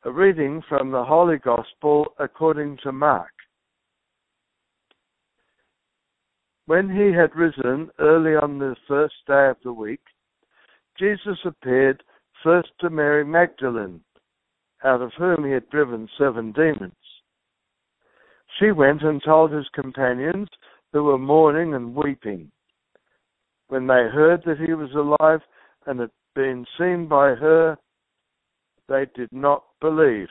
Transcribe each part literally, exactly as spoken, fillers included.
A reading from the Holy Gospel according to Mark. When he had risen early on the first day of the week, Jesus appeared first to Mary Magdalene, out of whom he had driven seven demons. She went and told his companions, who were mourning and weeping. When they heard that he was alive and had been seen by her, they did not believe.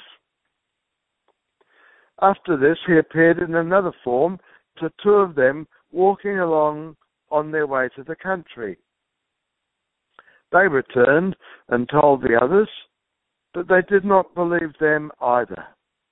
After this, he appeared in another form to two of them walking along on their way to the country. They returned and told the others, but they did not believe them either.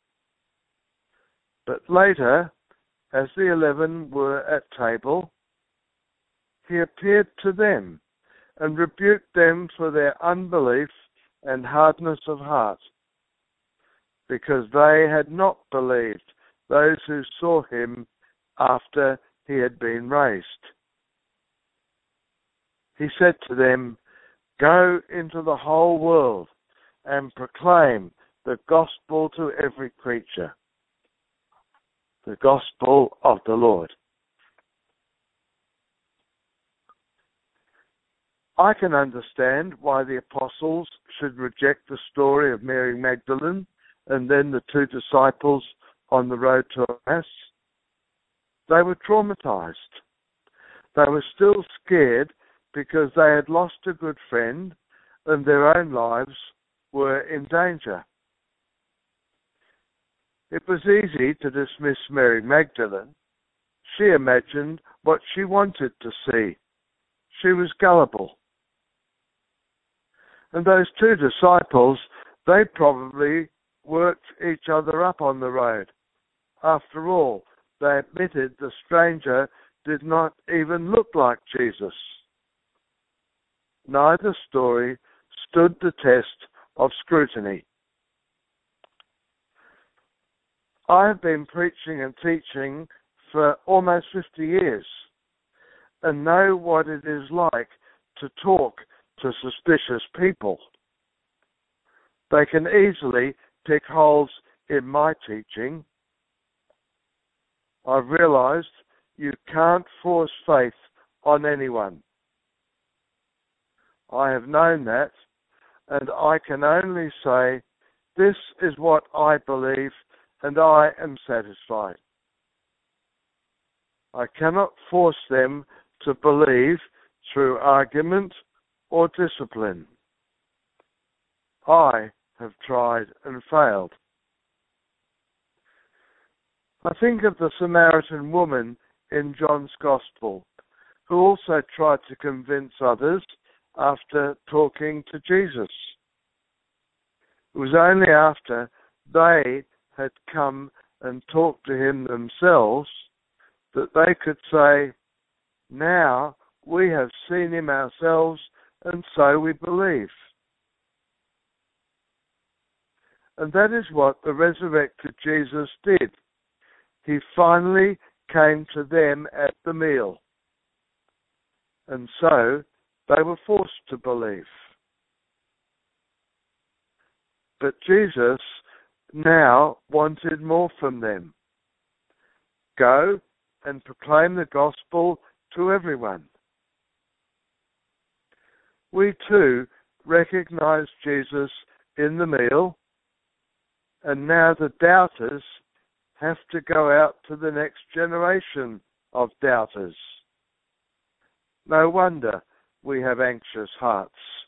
But later, as the eleven were at table, he appeared to them and rebuked them for their unbelief and hardness of heart, because they had not believed those who saw him after he had been raised. He said to them, "Go into the whole world and proclaim the gospel to every creature." The gospel of the Lord. I can understand why the apostles should reject the story of Mary Magdalene and then the two disciples on the road to Emmaus. They were traumatized. They were still scared because they had lost a good friend and their own lives were in danger. It was easy to dismiss Mary Magdalene. She imagined what she wanted to see. She was gullible. And those two disciples, they probably worked each other up on the road. After all, they admitted the stranger did not even look like Jesus. Neither story stood the test of scrutiny. I have been preaching and teaching for almost fifty years and know what it is like to talk to suspicious people. They can easily pick holes in my teaching. I've realized you can't force faith on anyone. I have known that, and I can only say, this is what I believe, and I am satisfied. I cannot force them to believe through argument or discipline. I have tried and failed. I think of the Samaritan woman in John's Gospel, who also tried to convince others after talking to Jesus. It was only after they had come and talked to him themselves that they could say, "Now we have seen him ourselves, and so we believe." And that is what the resurrected Jesus did. He finally came to them at the meal. And so they were forced to believe. But Jesus now wanted more from them. Go and proclaim the gospel to everyone. We too recognize Jesus in the meal, and now the doubters have to go out to the next generation of doubters. No wonder we have anxious hearts.